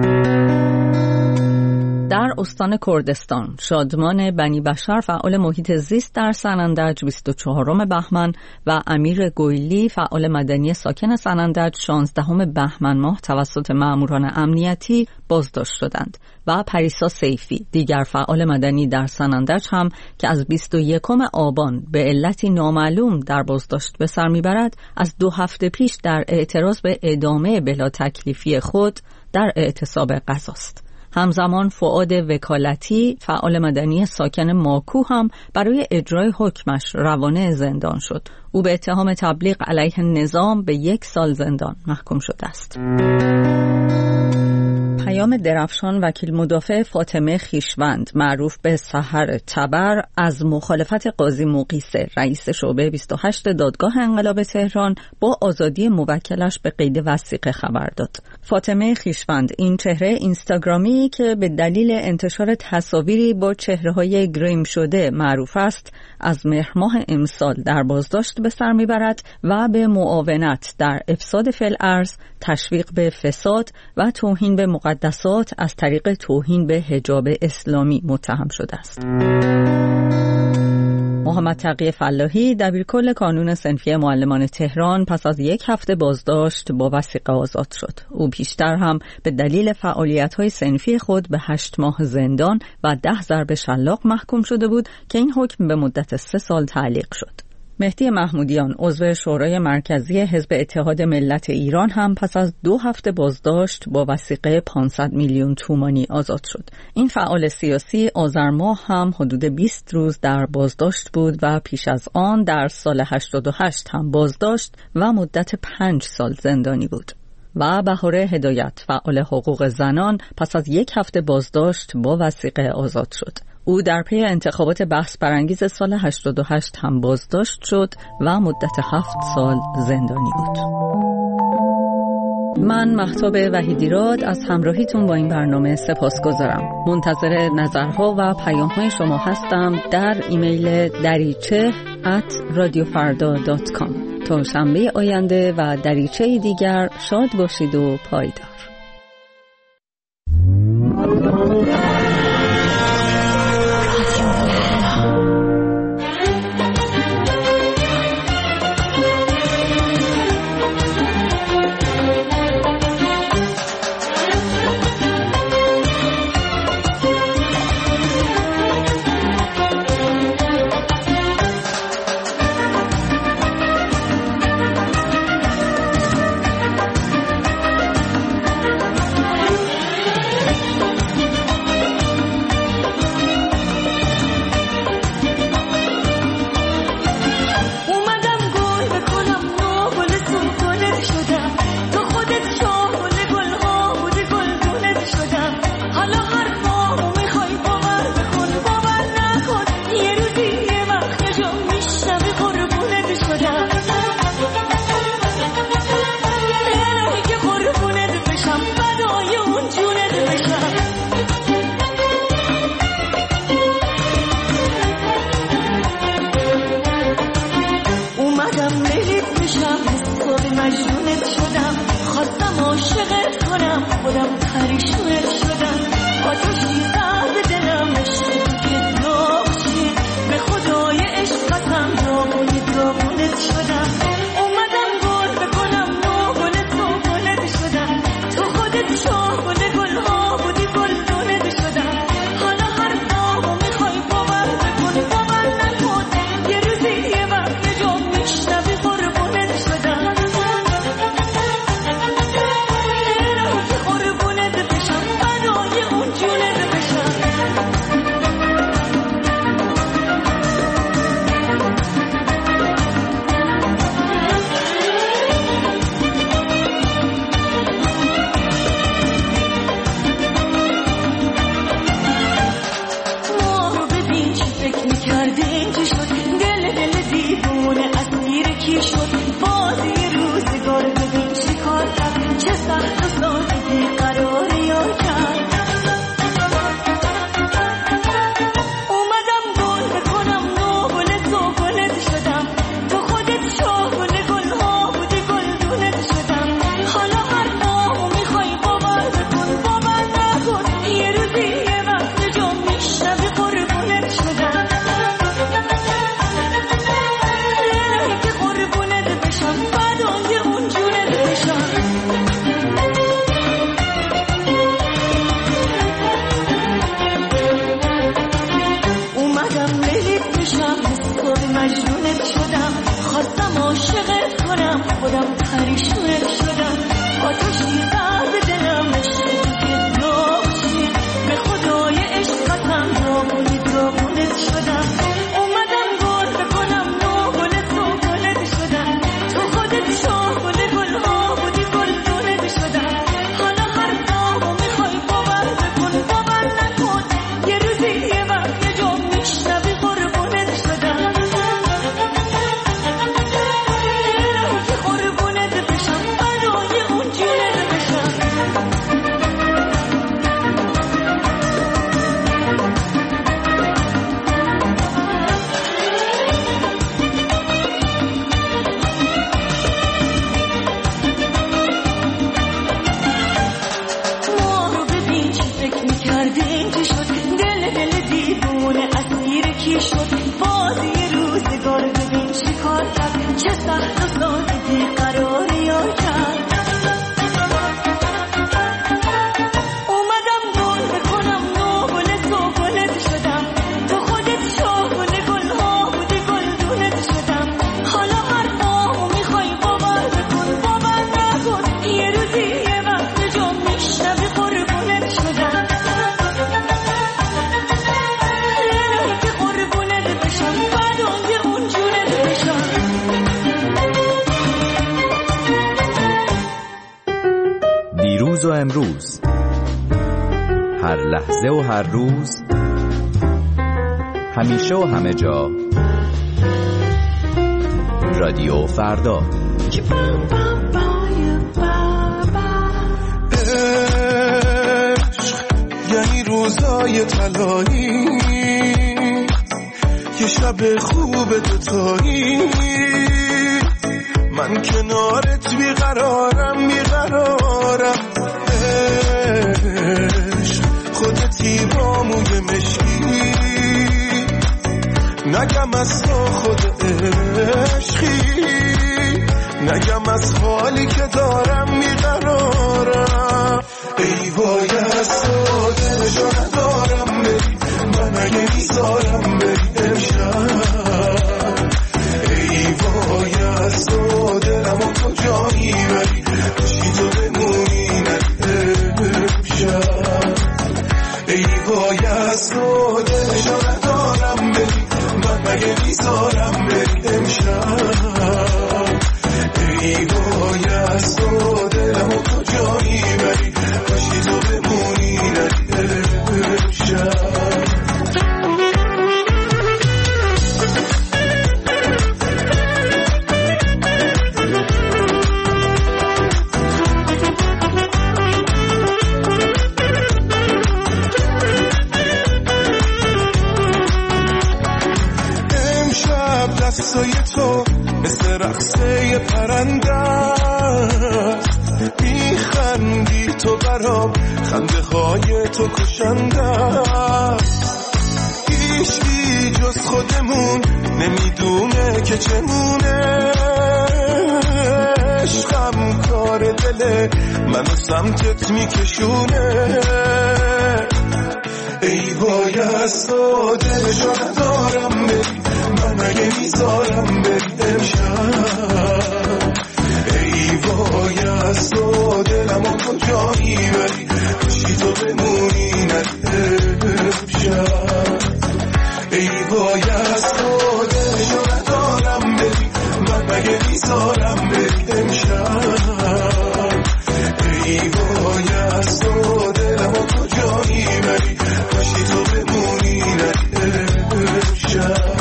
در استان کردستان شادمان بنی بشر فعال محیط زیست در سنندج بیست و چهارم بهمن و امیر گویلی فعال مدنی ساکن سنندج شانزدهم بهمن ماه توسط ماموران امنیتی بازداشت شدند و پریسا سیفی دیگر فعال مدنی در سنندج هم که از بیست و یکم آبان به علتی نامعلوم در بازداشت به سر میبرد از دو هفته پیش در اعتراض به ادامه بلا تکلیفی خود در اعتصاب غذاست. همزمان فؤاد وکالتی فعال مدنی ساکن ماکو هم برای اجرای حکمش روانه زندان شد. او به اتهام تبلیغ علیه نظام به یک سال زندان محکوم شده است. پیام درفشان وکیل مدافع فاطمه خویشوند معروف به سحر تبر از مخالفت قاضی مقیسه رئیس شعبه بیست و هشت دادگاه انقلاب تهران با آزادی موکلش به قید وثیقه خبر داد. فاطمه خویشوند این چهره اینستاگرامی که به دلیل انتشار تصاویری با چهره‌های گریم شده معروف است از مهر ماه امسال در بازداشت به سر میبرد و به معاونت در افساد فی الارض، تشویق به فساد و توهین به مقدسات از طریق توهین به حجاب اسلامی متهم شده است. محمد تقی فلاحی دبیرکل کانون صنفی معلمان تهران پس از یک هفته بازداشت با وثیقه آزاد شد. او پیشتر هم به دلیل فعالیت‌های صنفی خود به هشت ماه زندان و ده ضرب شلاق محکوم شده بود که این حکم به مدت سه سال تعلیق شد. مهدی محمودیان عضو شورای مرکزی حزب اتحاد ملت ایران هم پس از دو هفته بازداشت با وثیقه پانصد میلیون تومانی آزاد شد. این فعال سیاسی آذر ماه هم حدود بیست روز در بازداشت بود و پیش از آن در سال هشتاد و هشت هم بازداشت و مدت پنج سال زندانی بود. و بهاره هدایت فعال حقوق زنان پس از یک هفته بازداشت با وثیقه آزاد شد. او در پی انتخابات بحث برانگیز سال هشتاد و هشت هم بازداشت شد و مدت هفت سال زندانی بود. من مهتاب وحیدیراد از همراهیتون با این برنامه سپاسگزارم. منتظر نظرها و پیام‌های شما هستم در ایمیل دریچه ات رادیو فردا دات کام. تا شنبه آینده و دریچه دیگر شاد باشید و پایدار.
امروز، هر لحظه و هر روز، همیشه و همه جا. رادیو فردا.
عشق یعنی روزای طلایی، یه شب خوب دوتایی، من کنارت بیقرارم بیقرارم. عشق خودتی با موی مشکی، نگم از تو خود عشقی، نگم از حالی که دارم میقرارم. ای وای از تو دلشو ندارم بری، من اگه میذارم بری امشب. ای وای از تو دلمو کجا میبری، چی تو بمونی نری امشب. ای وای از تو دلشو ندارم بری، من اگه میذارم بری امشب. ای وای از تو دلمو کجا میبری، باشی تو بمونی نری امشب. دستای تو مثل رقصه پرنده است، میخندی تو برام، خنده های تو کشنده است. هیچی جز خودمون نمیدونه که چمونه، عشقم کار دله منو سمتت میکشونه. ای وای از تو دلشو ندارم بری، من اگه میذارم بری امشب. ای وای از تو دلمو کجا میبری، چی تو بمونی نری امشب. ای وای از تو دلشو ندارم بری، من اگه میذارم بری امشب. ای وای از تو دلمو کجا میبری، باشی تو بمونی نری امشب.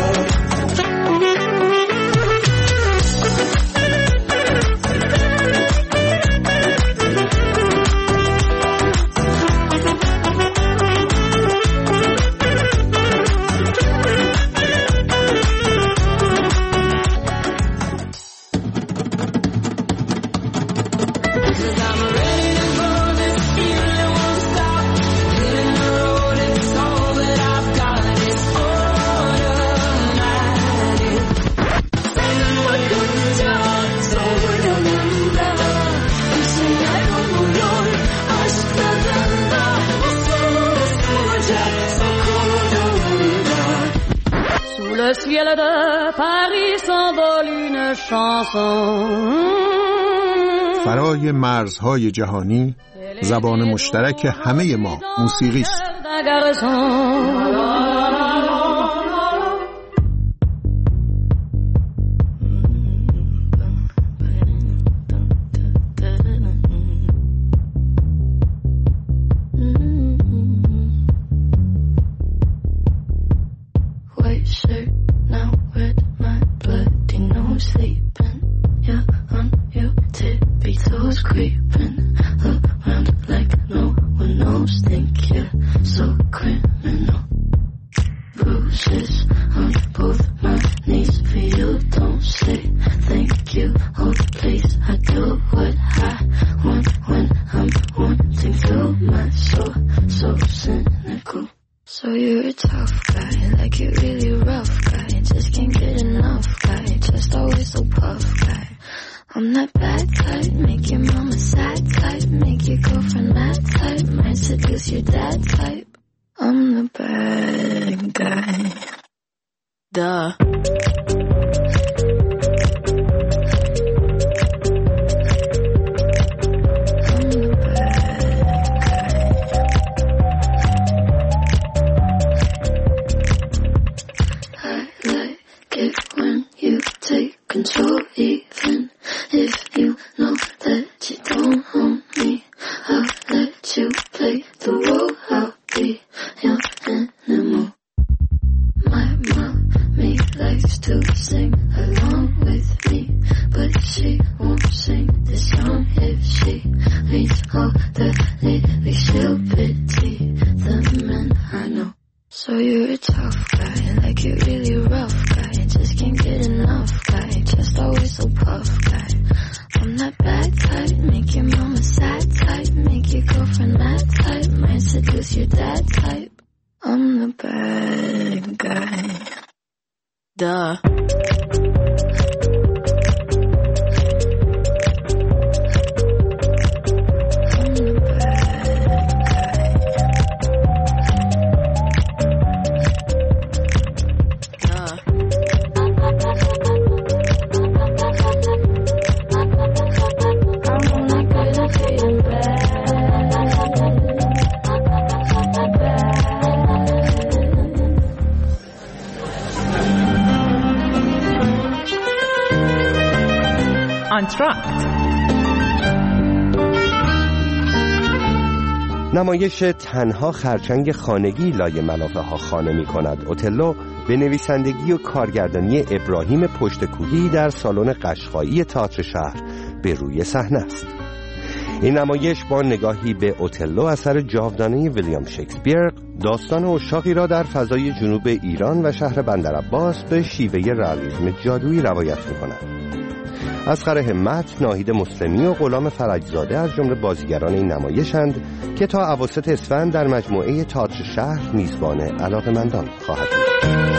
فرای مرزهای جهانی، زبان مشترک همه ما موسیقی است.
If you know that you don't own me, I'll let you're a tough guy, like you're really rough guy. Just can't get enough guy, just always so puff guy. I'm that bad type, make your mama sad type, make your girlfriend mad type, might seduce your dad type. I'm the bad guy. Duh.
آنتراکت.
نمایش تنها خرچنگ خانگی لای ملافه ها خانه می کند اوتلو به نویسندگی و کارگردانی ابراهیم پشتکوهی در سالن قشقایی تئاتر شهر به روی صحنه است. این نمایش با نگاهی به اوتلو اثر جاودانه ویلیام شکسپیر داستان عشاقی را در فضای جنوب ایران و شهر بندرعباس به شیوه رئالیسم جادویی روایت می کند. اصغر همت، ناهید مسلمی و غلام فرجزاده از جمله بازیگران این نمایشند که تا اواسط اسفند در مجموعه تئاتر شهر میزبان علاقه‌مندان خواهد بود.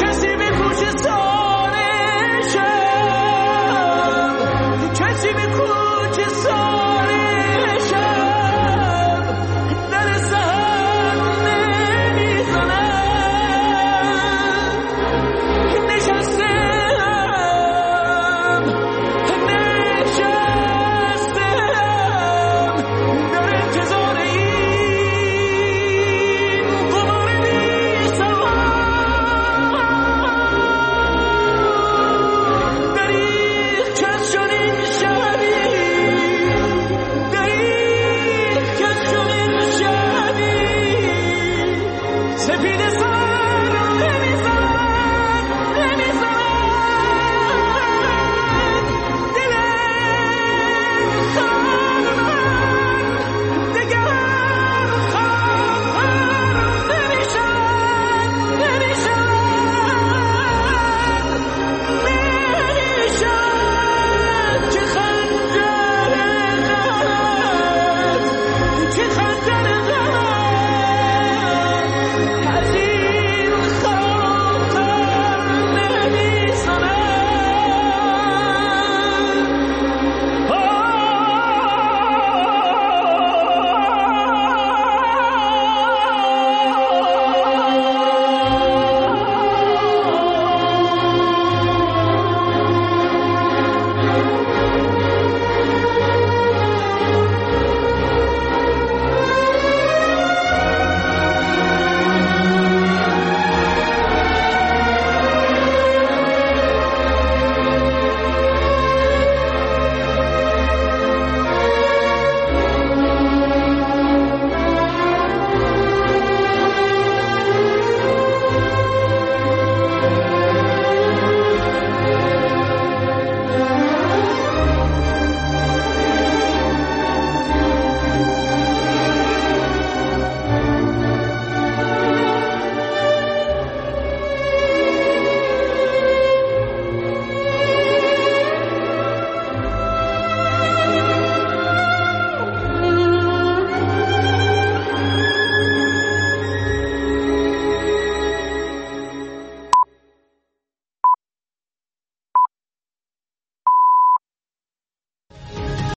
کسی به